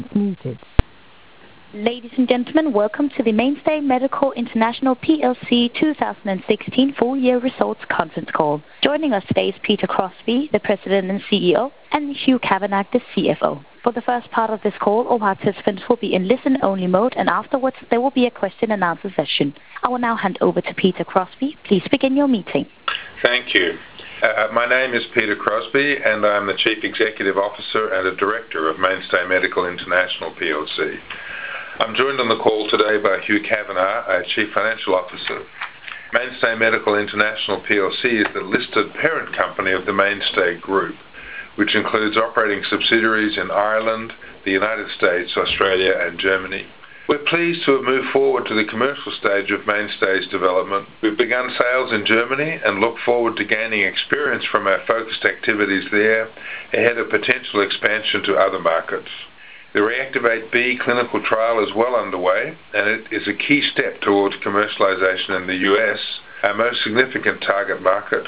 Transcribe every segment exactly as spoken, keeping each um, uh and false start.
Muted. Ladies and gentlemen, welcome to the Mainstay Medical International P L C two thousand sixteen full year results conference call. Joining us today is Peter Crosbie, the President and C E O, and Hugh Kavanagh, the C F O. For the first part of this call, all participants will be in listen-only mode, and afterwards there will be a question and answer session. I will now hand over to Peter Crosbie. Please begin your meeting. Thank you. Uh, my name is Peter Crosbie, and I'm the Chief Executive Officer and a Director of Mainstay Medical International P L C. I'm joined on the call today by Hugh Kavanagh, our Chief Financial Officer. Mainstay Medical International P L C is the listed parent company of the Mainstay Group, which includes operating subsidiaries in Ireland, the United States, Australia and Germany. We're pleased to have moved forward to the commercial stage of Mainstay's development. We've begun sales in Germany and look forward to gaining experience from our focused activities there ahead of potential expansion to other markets. The Reactivate B clinical trial is well underway, and it is a key step towards commercialization in the U S, our most significant target market.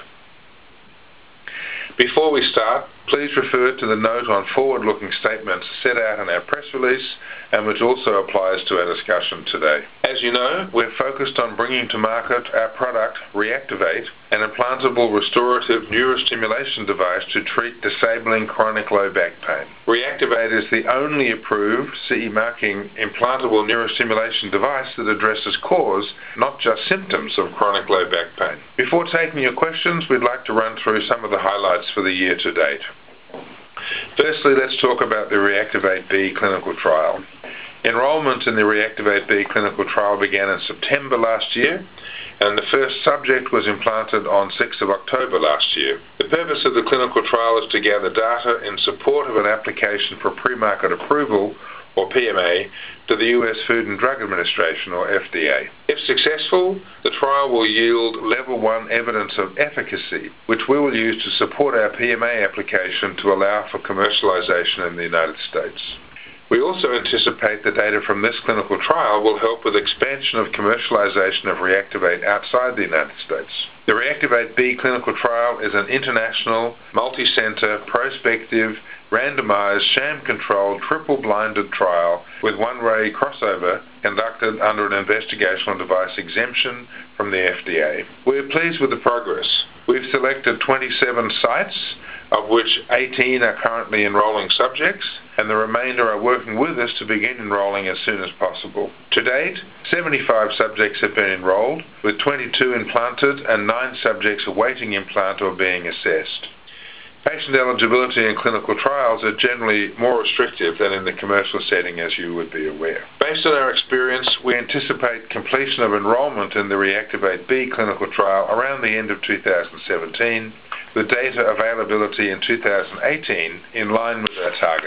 Before we start, please refer to the note on forward-looking statements set out in our press release and which also applies to our discussion today. As you know, we're focused on bringing to market our product, Reactivate, an implantable restorative neurostimulation device to treat disabling chronic low back pain. Reactivate is the only approved C E marking implantable neurostimulation device that addresses cause, not just symptoms of chronic low back pain. Before taking your questions, we'd like to run through some of the highlights for the year to date. Firstly, let's talk about the Reactivate B clinical trial. Enrollment in the Reactivate B clinical trial began in September last year, and the first subject was implanted on sixth of October last year. The purpose of the clinical trial is to gather data in support of an application for pre-market approval, or P M A, to the U S Food and Drug Administration, or F D A. If successful, the trial will yield level one evidence of efficacy, which we will use to support our P M A application to allow for commercialization in the United States. We also anticipate the data from this clinical trial will help with expansion of commercialization of Reactivate outside the United States. The Reactivate B clinical trial is an international, multi-center, prospective, randomized, sham-controlled, triple-blinded trial with one-way crossover conducted under an investigational device exemption from the F D A. We're pleased with the progress. We've selected twenty-seven sites, of which eighteen are currently enrolling subjects, and the remainder are working with us to begin enrolling as soon as possible. To date, seventy-five subjects have been enrolled, with twenty-two implanted and nine subjects awaiting implant or being assessed. Patient eligibility in clinical trials are generally more restrictive than in the commercial setting, as you would be aware. Based on our experience, we anticipate completion of enrollment in the Reactivate B clinical trial around the end of two thousand seventeen, with data availability in two thousand eighteen in line with our target.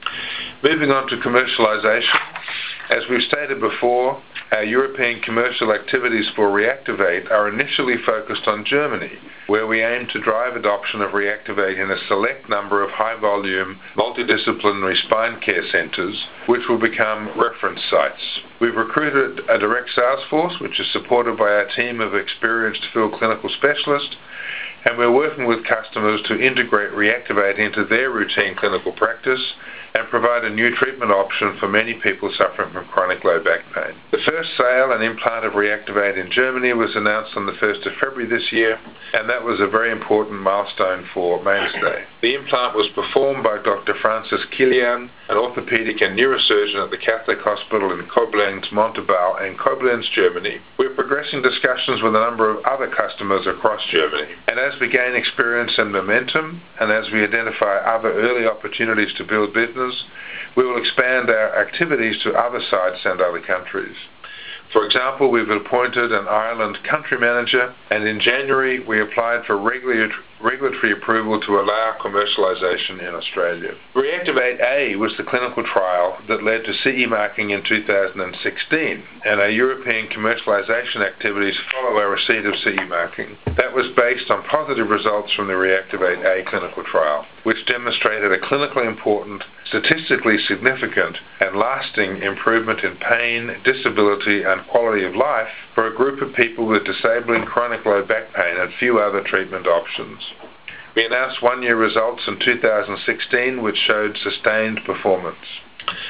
Moving on to commercialization, as we've stated before, our European commercial activities for Reactivate are initially focused on Germany, where we aim to drive adoption of Reactivate in a select number of high-volume, multidisciplinary spine care centers, which will become reference sites. We've recruited a direct sales force, which is supported by our team of experienced field clinical specialists, and we're working with customers to integrate Reactivate into their routine clinical practice and provide a new treatment option for many people suffering from chronic low back pain. The first sale and implant of Reactivate in Germany was announced on the first of February this year, and that was a very important milestone for Mainstay. The implant was performed by Doctor Francis Kilian, an orthopedic and neurosurgeon at the Catholic Hospital in Koblenz, Montabaur, and Koblenz, Germany. We're progressing discussions with a number of other customers across Germany, and as we gain experience and momentum, and as we identify other early opportunities to build business, we will expand our activities to other sites and other countries. For example, we've appointed an Ireland country manager, and in January we applied for regulatory approval to allow commercialization in Australia. Reactivate A was the clinical trial that led to C E marking in two thousand sixteen, and our European commercialization activities follow our receipt of C E marking. That was based on positive results from the Reactivate A clinical trial, which demonstrated a clinically important, statistically significant and lasting improvement in pain, disability and quality of life for a group of people with disabling chronic low back pain and few other treatment options. We announced one-year results in two thousand sixteen which showed sustained performance.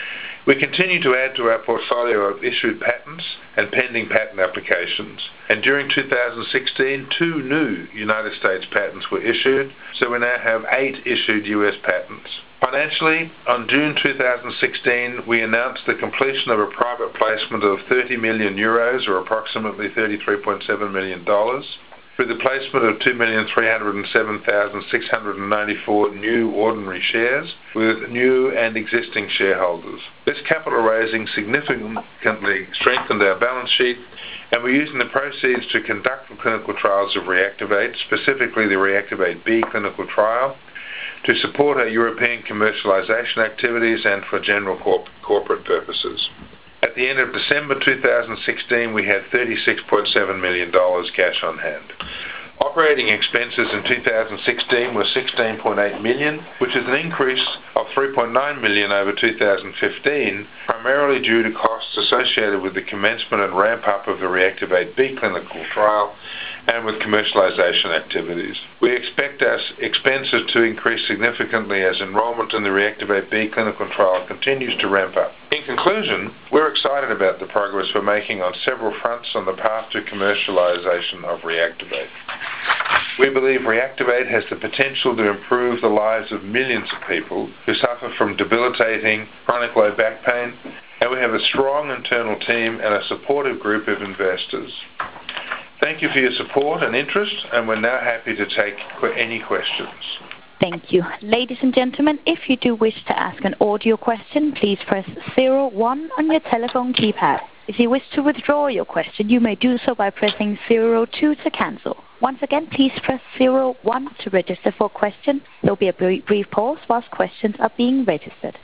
We continue to add to our portfolio of issued patents and pending patent applications, and during two thousand sixteen, two new United States patents were issued, so we now have eight issued U S patents. Financially, on June two thousand sixteen, we announced the completion of a private placement of thirty million euros, or approximately thirty-three point seven million dollars, through the placement of two million three hundred seven thousand six hundred ninety-four new ordinary shares with new and existing shareholders. This capital raising significantly strengthened our balance sheet, and we're using the proceeds to conduct the clinical trials of Reactivate, specifically the Reactivate B clinical trial, to support our European commercialization activities and for general corp corporate purposes. At the end of December two thousand sixteen, we had thirty-six point seven million dollars cash on hand. Operating expenses in two thousand sixteen were sixteen point eight million dollars, which is an increase of three point nine million dollars over two thousand fifteen, primarily due to costs associated with the commencement and ramp-up of the Reactivate B clinical trial and with commercialization activities. We expect our expenses to increase significantly as enrollment in the Reactivate B clinical trial continues to ramp up. In conclusion, we're excited about the progress we're making on several fronts on the path to commercialization of Reactivate. We believe Reactivate has the potential to improve the lives of millions of people who suffer from debilitating chronic low back pain, and we have a strong internal team and a supportive group of investors. Thank you for your support and interest, and we're now happy to take any questions. Thank you. Ladies and gentlemen, if you do wish to ask an audio question, please press zero one on your telephone keypad. If you wish to withdraw your question, you may do so by pressing zero two to cancel. Once again, please press zero one to register for a question. There will be a brief, brief pause whilst questions are being registered.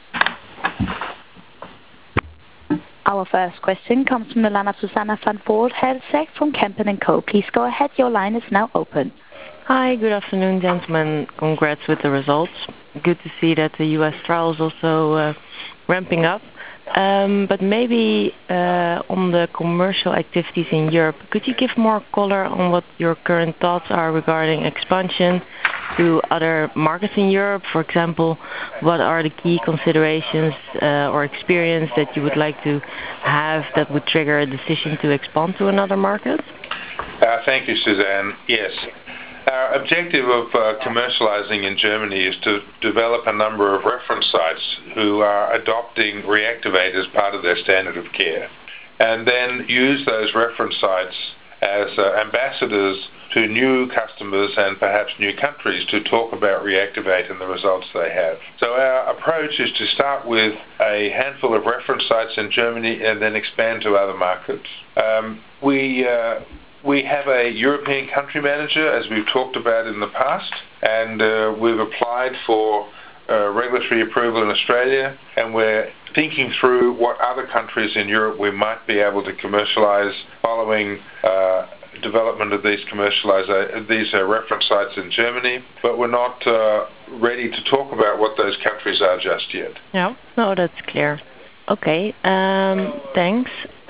Our first question comes from the line of Susanna van Voorthuizen from Kempen and Co. Please go ahead. Your line is now open. Hi, good afternoon, gentlemen. Congrats with the results. Good to see that the U S trial is also uh, ramping up. Um, but maybe uh, on the commercial activities in Europe, could you give more color on what your current thoughts are regarding expansion to other markets in Europe? For example, what are the key considerations uh, or experience that you would like to have that would trigger a decision to expand to another market? Uh, thank you, Suzanne. Yes. Our objective of uh, commercializing in Germany is to develop a number of reference sites who are adopting Reactivate as part of their standard of care, and then use those reference sites as uh, ambassadors to new customers and perhaps new countries to talk about Reactivate and the results they have. So our approach is to start with a handful of reference sites in Germany and then expand to other markets. Um, we uh, We have a European country manager, as we've talked about in the past, and uh, we've applied for uh, regulatory approval in Australia, and we're thinking through what other countries in Europe we might be able to commercialize following uh, development of these commercialize these uh, reference sites in Germany, but we're not uh, ready to talk about what those countries are just yet. Yeah, no, that's clear. Okay, um, thanks.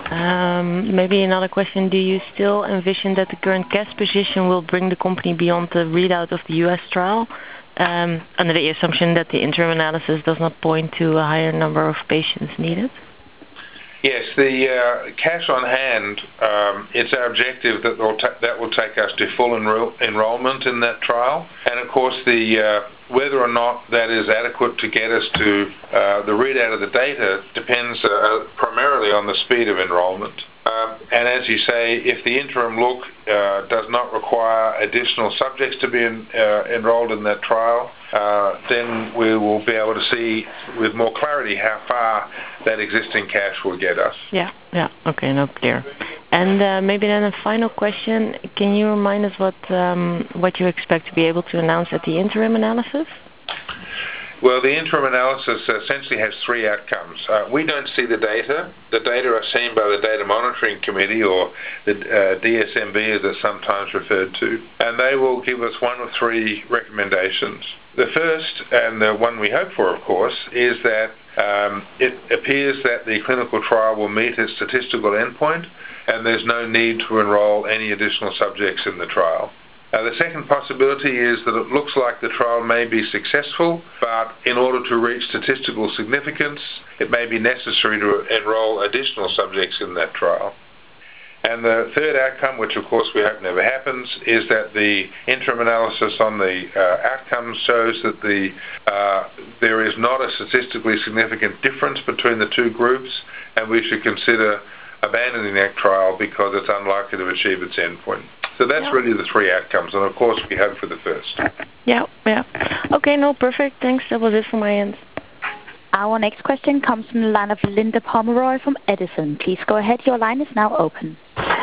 Um, maybe another question. Do you still envision that the current cash position will bring the company beyond the readout of the U S trial, um, under the assumption that the interim analysis does not point to a higher number of patients needed? Yes, the uh, cash on hand, um, it's our objective that will, that will take us to full enroll enrollment in that trial. And of course, the uh, whether or not that is adequate to get us to uh, the readout of the data depends uh, primarily on the speed of enrollment. Um, and as you say, if the interim look uh, does not require additional subjects to be in, uh, enrolled in that trial, uh, then we will be able to see with more clarity how far that existing cash will get us. Yeah, yeah, okay, no, clear. And uh, maybe then a final question. Can you remind us what um, what you expect to be able to announce at the interim analysis? Well, the interim analysis essentially has three outcomes. Uh, we don't see the data. The data are seen by the Data Monitoring Committee, or the uh, D S M B as it's sometimes referred to, and they will give us one of three recommendations. The first, and the one we hope for, of course, is that um, it appears that the clinical trial will meet its statistical endpoint, and there's no need to enroll any additional subjects in the trial. Uh, the second possibility is that it looks like the trial may be successful, but in order to reach statistical significance, it may be necessary to enroll additional subjects in that trial. And the third outcome, which of course we hope never happens, is that the interim analysis on the uh, outcomes shows that the uh, there is not a statistically significant difference between the two groups, and we should consider abandoning that trial because it's unlikely to achieve its endpoint. So that's yeah. really the three outcomes, and of course we hope for the first. Yeah, yeah. Okay, no, perfect. Thanks. That was it from my end. Our next question comes from the line of Linda Pomeroy from Edison. Please go ahead. Your line is now open.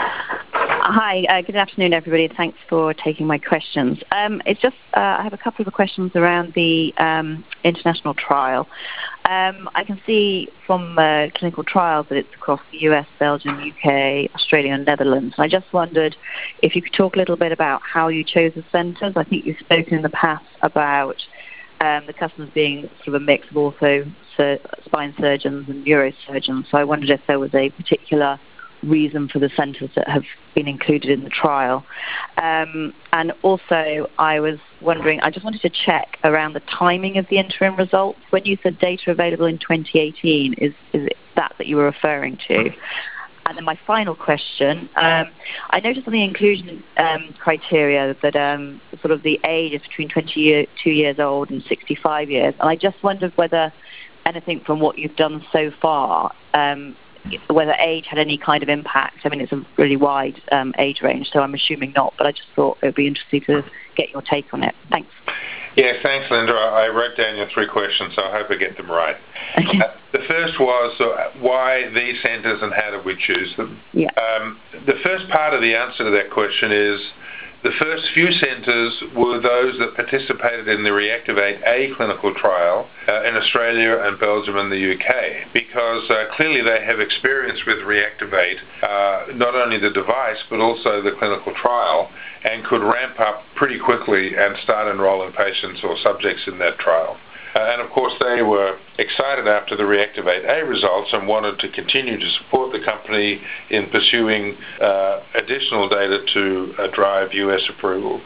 Hi, uh, good afternoon, everybody. Thanks for taking my questions. Um, it's just uh, I have a couple of questions around the um, international trial. Um, I can see from uh, clinical trials that it's across the U S, Belgium, U K, Australia, and Netherlands. I just wondered if you could talk a little bit about how you chose the centres. I think you've spoken in the past about um, the customers being sort of a mix of ortho, sur- spine surgeons and neurosurgeons. So I wondered if there was a particular reason for the centres that have been included in the trial. Um, and also, I was wondering, I just wanted to check around the timing of the interim results. When you said data available in twenty eighteen, is, is it that that you were referring to? And then my final question, um, I noticed on the inclusion um, criteria that um, sort of the age is between twenty-two years old and sixty-five years. And I just wondered whether anything from what you've done so far, um, whether age had any kind of impact. I mean, it's a really wide um, age range, so I'm assuming not, but I just thought it would be interesting to get your take on it. Thanks. Yeah, thanks, Linda. I wrote down your three questions, so I hope I get them right. Okay. Uh, the first was uh, why these centres and how did we choose them? Yeah. Um, the first part of the answer to that question is the first few centres were those that participated in the Reactivate A clinical trial uh, in Australia and Belgium and the U K, because uh, clearly they have experience with Reactivate, uh, not only the device but also the clinical trial, and could ramp up pretty quickly and start enrolling patients or subjects in that trial. Uh, and of course they were excited after the Reactivate A results and wanted to continue to support the company in pursuing uh, additional data to uh, drive U S approval.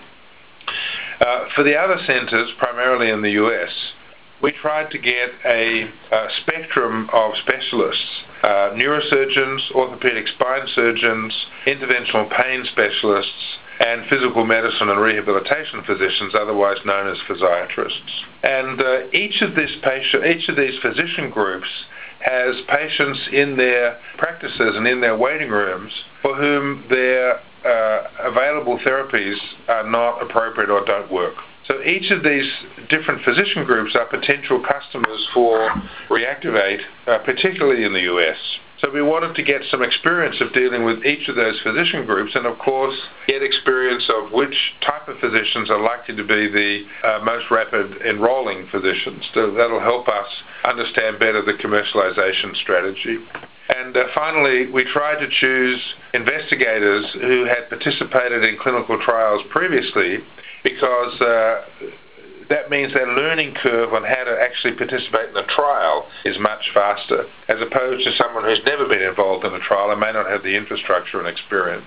Uh, for the other centres, primarily in the U S, we tried to get a, a spectrum of specialists, uh, neurosurgeons, orthopedic spine surgeons, interventional pain specialists, and physical medicine and rehabilitation physicians, otherwise known as physiatrists. And uh, each of these patient, each of these physician groups has patients in their practices and in their waiting rooms for whom their uh, available therapies are not appropriate or don't work. So each of these different physician groups are potential customers for Reactivate, uh, particularly in the U S. So we wanted to get some experience of dealing with each of those physician groups and, of course, get experience of which type of physicians are likely to be the uh, most rapid enrolling physicians. So that'll help us understand better the commercialization strategy. And uh, finally, we tried to choose investigators who had participated in clinical trials previously because uh, that means their learning curve on how to actually participate in a trial is much faster, as opposed to someone who's never been involved in a trial and may not have the infrastructure and experience.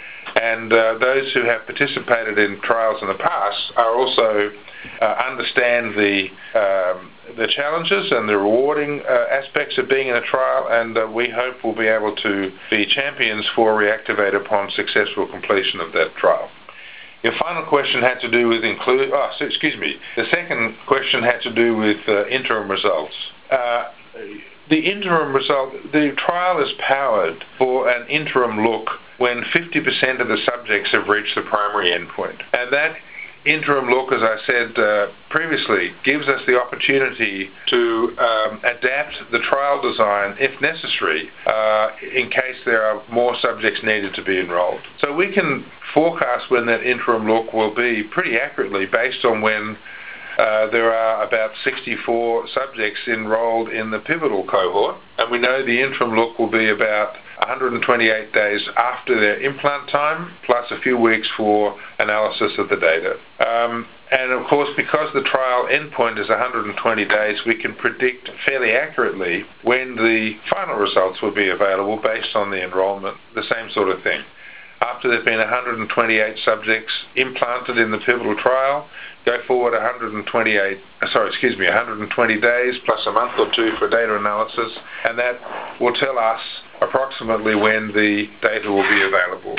And uh, those who have participated in trials in the past are also uh, understand the um, the challenges and the rewarding uh, aspects of being in a trial, and uh, we hope will be able to be champions for Reactivate upon successful completion of that trial. Your final question had to do with include. Oh, so, excuse me. The second question had to do with uh, interim results. Uh, the interim result, the trial is powered for an interim look when fifty percent of the subjects have reached the primary endpoint, and that interim look, as I said uh, previously, gives us the opportunity to um, adapt the trial design, if necessary, uh, in case there are more subjects needed to be enrolled. So we can forecast when that interim look will be pretty accurately based on when uh, there are about sixty-four subjects enrolled in the pivotal cohort, and we know the interim look will be about one hundred twenty-eight days after their implant time, plus a few weeks for analysis of the data. Um, and of course, because the trial endpoint is one hundred twenty days, we can predict fairly accurately when the final results will be available based on the enrollment, the same sort of thing. after there have been one hundred twenty-eight subjects implanted in the pivotal trial, go forward one hundred twenty-eight, sorry, excuse me, one hundred twenty days plus a month or two for data analysis, and that will tell us approximately when the data will be available.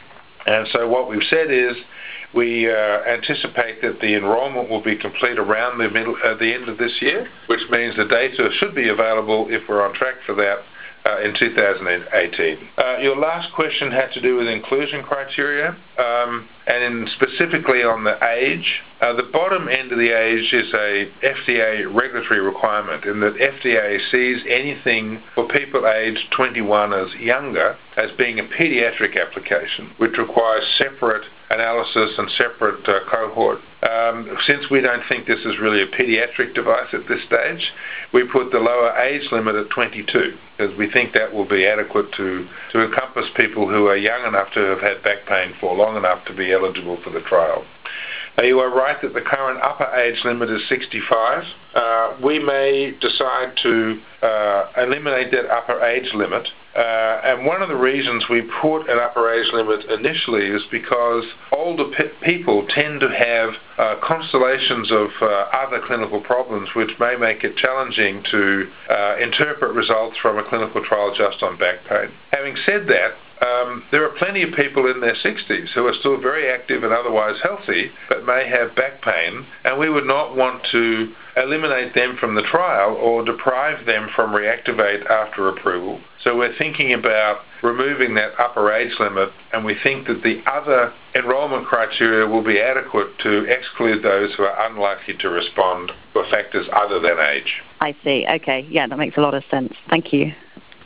And so what we've said is we uh, anticipate that the enrolment will be complete around the middle, uh, the end of this year, which means the data should be available, if we're on track for that, uh, in two thousand eighteen. Uh, your last question had to do with inclusion criteria, um, and in specifically on the age. Uh, the bottom end of the age is a F D A regulatory requirement, in that F D A sees anything for people aged twenty-one as younger as being a pediatric application, which requires separate analysis and separate uh, cohort. Um, since we don't think this is really a pediatric device at this stage, we put the lower age limit at twenty-two, because we think that will be adequate to, to encompass people who are young enough to have had back pain for long enough to be eligible for the trial. Now, you are right that the current upper age limit is sixty-five. Uh, we may decide to uh, eliminate that upper age limit. Uh, and one of the reasons we put an upper age limit initially is because older pe people tend to have uh, constellations of uh, other clinical problems which may make it challenging to uh, interpret results from a clinical trial just on back pain. Having said that, Um, there are plenty of people in their sixties who are still very active and otherwise healthy, but may have back pain, and we would not want to eliminate them from the trial or deprive them from reactivate after approval. So we're thinking about removing that upper age limit, and we think that the other enrolment criteria will be adequate to exclude those who are unlikely to respond for factors other than age. I see. Okay. Yeah, that makes a lot of sense. Thank you.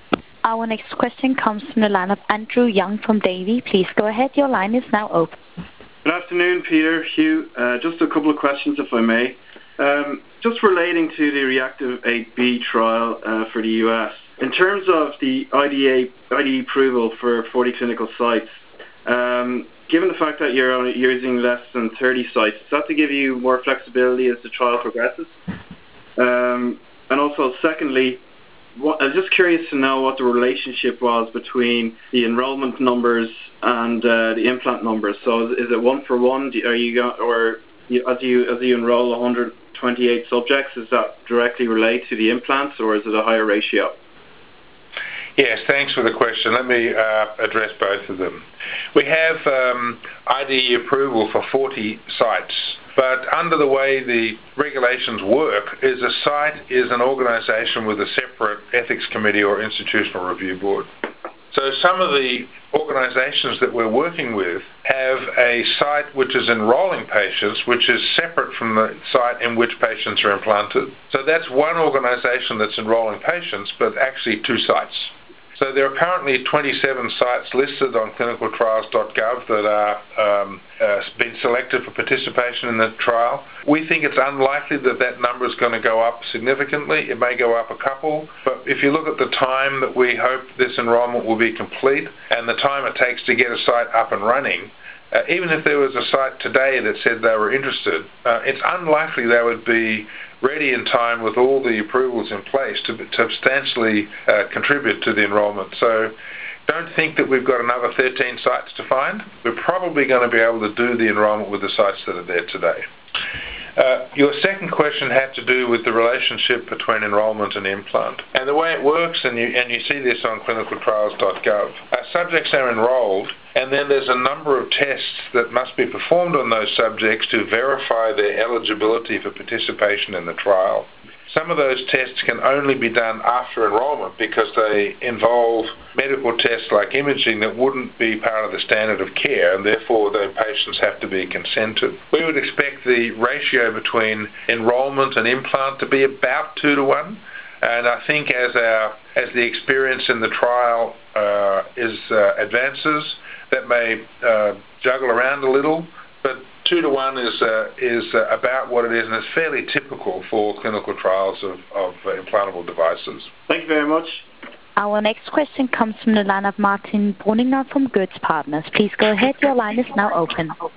Our next question comes from the line of Andrew Young from Davy. Please go ahead. Your line is now open. Good afternoon, Peter, Hugh. Uh, just a couple of questions, if I may. Um, just relating to the REACTIVE eight B trial uh, for the U S. In terms of the I D A, I D E approval for forty clinical sites, um, given the fact that you're only using less than thirty sites, is that to give you more flexibility as the trial progresses? Um, and also, secondly, What, I was just curious to know what the relationship was between the enrollment numbers and uh, the implant numbers. So, is, is it one for one? Do, are you go, or you, as you as you enroll one hundred twenty-eight subjects, is that directly related to the implants, or is it a higher ratio? Yes, thanks for the question. Let me uh, address both of them. We have um, I D E approval for forty sites. But under the way the regulations work, is a site is an organisation with a separate ethics committee or institutional review board. So some of the organisations that we're working with have a site which is enrolling patients, which is separate from the site in which patients are implanted. So that's one organisation that's enrolling patients, but actually two sites. So there are currently twenty-seven sites listed on clinical trials dot gov that are um, uh, been selected for participation in the trial. We think it's unlikely that that number is going to go up significantly. It may go up a couple, but if you look at the time that we hope this enrolment will be complete and the time it takes to get a site up and running, uh, even if there was a site today that said they were interested, uh, it's unlikely they would be ready in time with all the approvals in place to, to substantially uh, contribute to the enrolment. So don't think that we've got another thirteen sites to find. We're probably going to be able to do the enrolment with the sites that are there today. Uh, your second question had to do with the relationship between enrolment and implant. And the way it works, and you, and you see this on clinical trials dot gov, uh, subjects are enrolled, and then there's a number of tests that must be performed on those subjects to verify their eligibility for participation in the trial. Some of those tests can only be done after enrolment because they involve medical tests like imaging that wouldn't be part of the standard of care, and therefore the patients have to be consented. We would expect the ratio between enrolment and implant to be about two to one, and I think as our as the experience in the trial uh, is uh, advances, that may uh, juggle around a little, but two to one is uh, is uh, about what it is, and it's fairly typical for clinical trials of, of uh, implantable devices. Thank you very much. Our next question comes from the line of Martin Brunninger from Goetz Partners. Please go ahead. Your line is now open.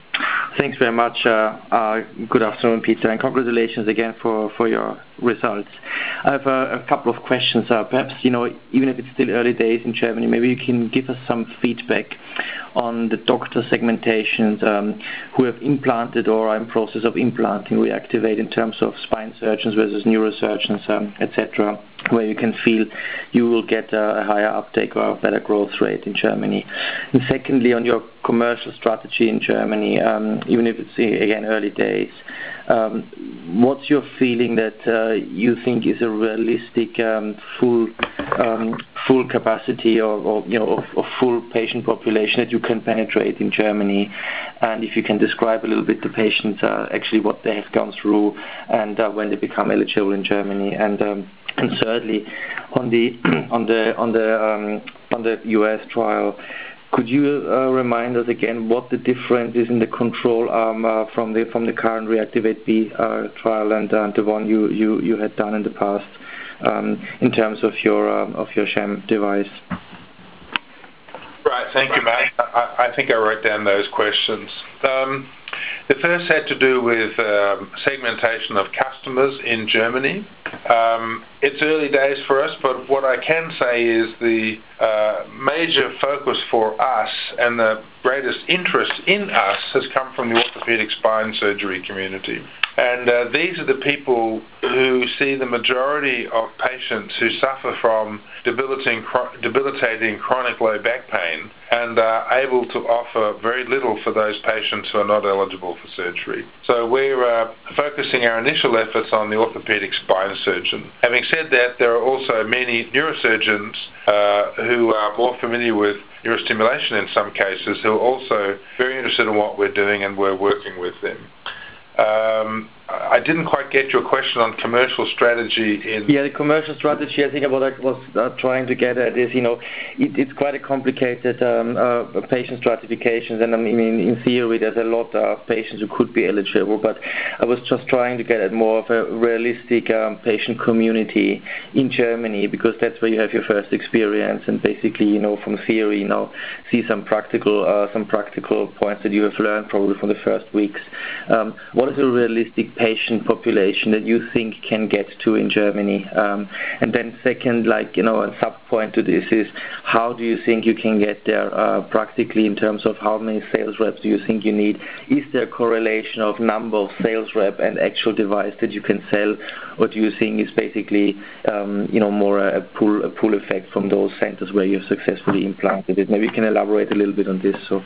Thanks very much. Uh, uh, good afternoon, Peter, and congratulations again for, for your results. I have a, a couple of questions. Uh, perhaps, you know, even if it's still early days in Germany, maybe you can give us some feedback on the doctor segmentations um, who have implanted or are in process of implanting Reactivate in terms of spine surgeons versus neurosurgeons, um, et cetera, where you can feel you will get a, a higher uptake or a better growth rate in Germany. And secondly, on your commercial strategy in Germany, um, even if it's, again, early days, um, what's your feeling that uh, you think is a realistic um, full um, full capacity or, or you know of, of full patient population that you can penetrate in Germany? And if you can describe a little bit the patients, uh, actually what they have gone through and uh, when they become eligible in Germany. And um, and thirdly, on the on the on the um, on the U S trial, could you uh, remind us again what the difference is in the control arm uh, from the from the current Reactivate B uh, trial and uh, the one you, you, you had done in the past um, in terms of your um, of your sham device? Right, thank you, Matt. I, I think I wrote down those questions. Um, the first had to do with um, segmentation of customers in Germany. Um, it's early days for us, but what I can say is the uh, major focus for us and the greatest interest in us has come from the orthopedic spine surgery community. And uh, these are the people who see the majority of patients who suffer from debilitating, debilitating chronic low back pain and are able to offer very little for those patients who are not eligible for surgery. So we're uh, focusing our initial efforts on the orthopedic spine surgeon. Having said that, there are also many neurosurgeons uh, who are more familiar with neurostimulation in some cases who are also very interested in what we're doing, and we're working with them. Um, I didn't quite get your question on commercial strategy in... Yeah, the commercial strategy, I think what I was uh, trying to get at is, you know, it, it's quite a complicated um, uh, patient stratification, and I mean, in theory, there's a lot of patients who could be eligible, but I was just trying to get at more of a realistic um, patient community in Germany, because that's where you have your first experience, and basically, you know, from theory, you know, see some practical, uh, some practical points that you have learned probably from the first weeks. Um, what is a realistic patient population that you think can get to in Germany? Um, and then second, like, you know, a sub-point to this is, how do you think you can get there uh, practically in terms of how many sales reps do you think you need? Is there a correlation of number of sales rep and actual device that you can sell, or do you think it's basically, um, you know, more a pull, a pull effect from those centers where you've successfully implanted it? Maybe you can elaborate a little bit on this. So.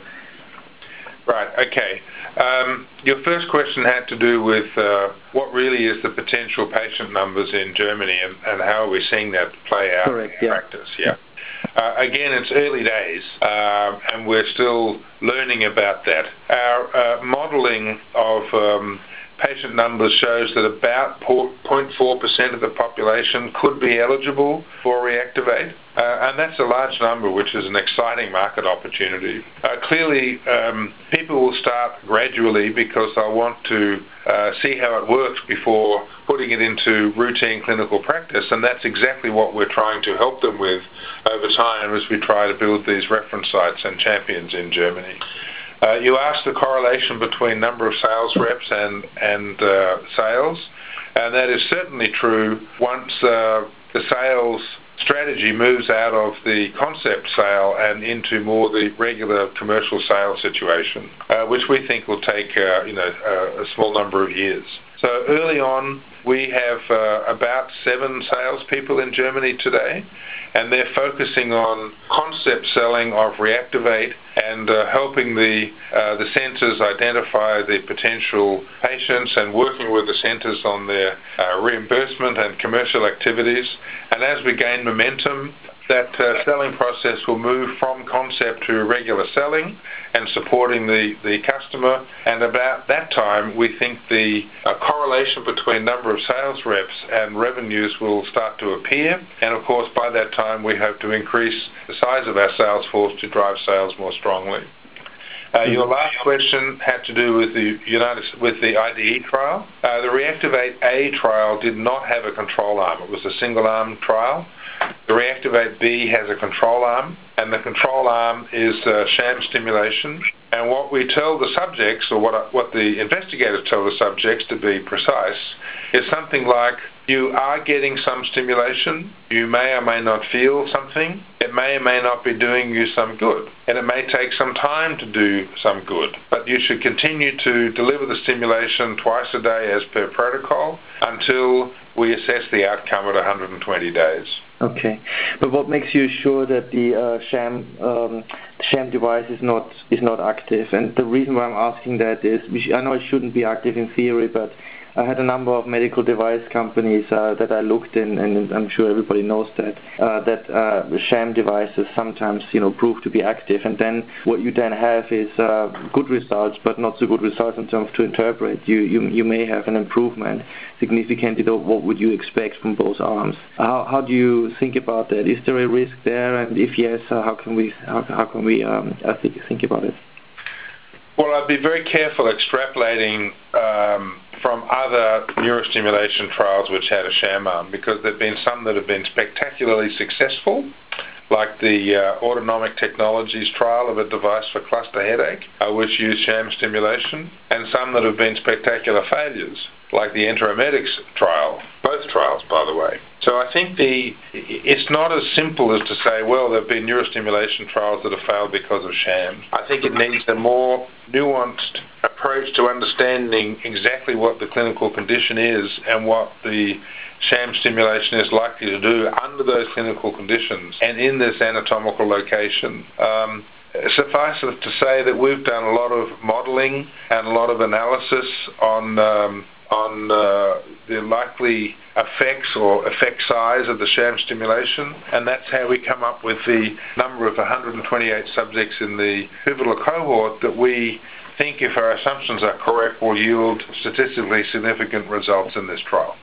Right, okay. Um, your first question had to do with uh, what really is the potential patient numbers in Germany, and, and how are we seeing that play out Correct, in yeah. practice. Yeah. Uh, again, it's early days, uh, and we're still learning about that. Our uh, modeling of um, patient numbers shows that about zero point four percent of the population could be eligible for Reactivate. Uh, and that's a large number, which is an exciting market opportunity. Uh, clearly, um, people will start gradually because they'll want to uh, see how it works before putting it into routine clinical practice, and that's exactly what we're trying to help them with over time as we try to build these reference sites and champions in Germany. Uh, you asked the correlation between number of sales reps and, and uh, sales, and that is certainly true once uh, the sales strategy moves out of the concept sale and into more the regular commercial sales situation, uh, which we think will take uh, you know uh, a small number of years. So early on, we have uh, about seven salespeople in Germany today, and they're focusing on concept selling of Reactivate and uh, helping the uh, the centers identify the potential patients and working with the centers on their uh, reimbursement and commercial activities. And as we gain momentum, that uh, selling process will move from concept to regular selling and supporting the, the customer. And about that time, we think the uh, correlation between number of sales reps and revenues will start to appear. And of course, by that time, we hope to increase the size of our sales force to drive sales more strongly. Uh, mm-hmm. Your last question had to do with the United with the I D E trial. Uh, the Reactivate A trial did not have a control arm. It was a single arm trial. The Reactivate B has a control arm, and the control arm is uh, sham stimulation. And what we tell the subjects, or what what the investigators tell the subjects, to be precise, is something like, you are getting some stimulation, you may or may not feel something, it may or may not be doing you some good, and it may take some time to do some good, but you should continue to deliver the stimulation twice a day as per protocol until we assess the outcome at one hundred twenty days. Okay, but what makes you sure that the uh, sham um, sham device is not is not active? And the reason why I'm asking that is, I know it shouldn't be active in theory, but I had a number of medical device companies uh, that I looked in, and I'm sure everybody knows that uh, that uh, sham devices sometimes, you know, prove to be active, and then what you then have is uh, good results, but not so good results in terms to interpret. You you you may have an improvement significantly. Though, what would you expect from both arms? How how do you think about that? Is there a risk there? And if yes, uh, how can we how, how can we um, I think think about it? Well, I'd be very careful extrapolating um, from other neurostimulation trials which had a sham arm, because there have been some that have been spectacularly successful, like the uh, Autonomic Technologies trial of a device for cluster headache, uh, which used sham stimulation, and some that have been spectacular failures, like the Enteromedics trial, both trials, by the way. So I think the it's not as simple as to say, well, there have been neurostimulation trials that have failed because of sham. I think it needs a more nuanced approach to understanding exactly what the clinical condition is and what the sham stimulation is likely to do under those clinical conditions and in this anatomical location. Um, suffice it to say that we've done a lot of modeling and a lot of analysis on um, on uh, the likely effects or effect size of the sham stimulation, and that's how we come up with the number of one hundred twenty-eight subjects in the pivotal cohort that we think, if our assumptions are correct, will yield statistically significant results in this trial.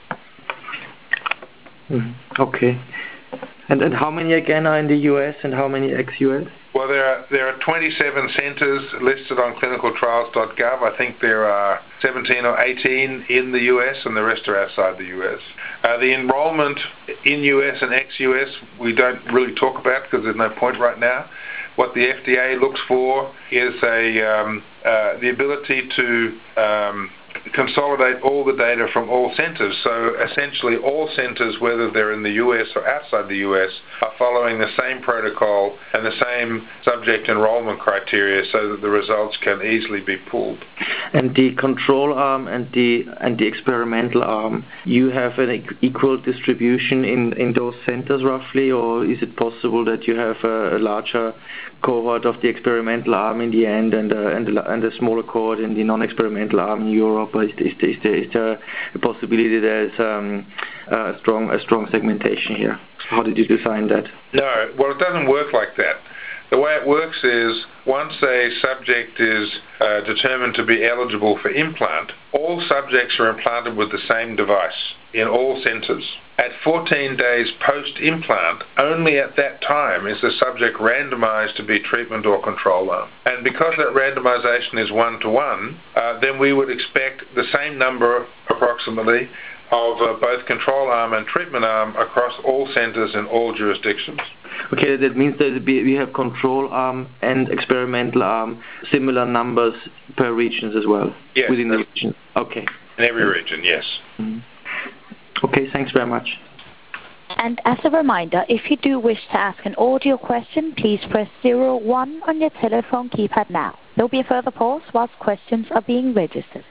Mm, okay. And and how many again are in the U S and how many ex-U S? Well, there are there are twenty-seven centers listed on clinical trials dot gov. I think there are seventeen or eighteen in the U S, and the rest are outside the U S. Uh, the enrollment in U S and ex-U S we don't really talk about because there's no point right now. What the F D A looks for is a um, uh, the ability to um, consolidate all the data from all centers. So essentially all centers, whether they're in the U S or outside the U S, are following the same protocol and the same subject enrollment criteria so that the results can easily be pooled. And the control arm and the and the experimental arm, you have an equal distribution in, in those centers roughly, or is it possible that you have a, a larger cohort of the experimental arm in the end and a, and a, and a smaller cohort in the non-experimental arm in Europe? Or is, is, is, there, is there a possibility there's um, a strong a strong segmentation here? How did you design that? No, well, it doesn't work like that. The way it works is, once a subject is uh, determined to be eligible for implant, all subjects are implanted with the same device in all centers. At fourteen days post-implant, only at that time is the subject randomized to be treatment or control arm. And because that randomization is one-to-one, uh, then we would expect the same number, approximately, of uh, both control arm and treatment arm across all centers in all jurisdictions. Okay, that means that we have control arm and experimental arm, similar numbers per regions as well? Yes. Within the region? Okay. In every region, yes. Mm-hmm. Okay, thanks very much. And as a reminder, if you do wish to ask an audio question, please press zero one on your telephone keypad now. There will be a further pause whilst questions are being registered.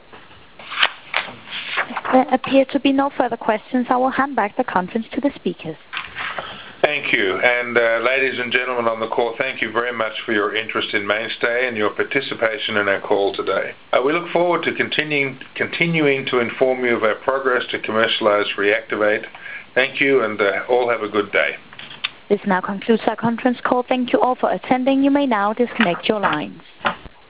There appear to be no further questions. I will hand back the conference to the speakers. Thank you. And uh, ladies and gentlemen on the call, thank you very much for your interest in Mainstay and your participation in our call today. Uh, we look forward to continuing, continuing to inform you of our progress to commercialize Reactivate. Thank you, and uh, all have a good day. This now concludes our conference call. Thank you all for attending. You may now disconnect your lines.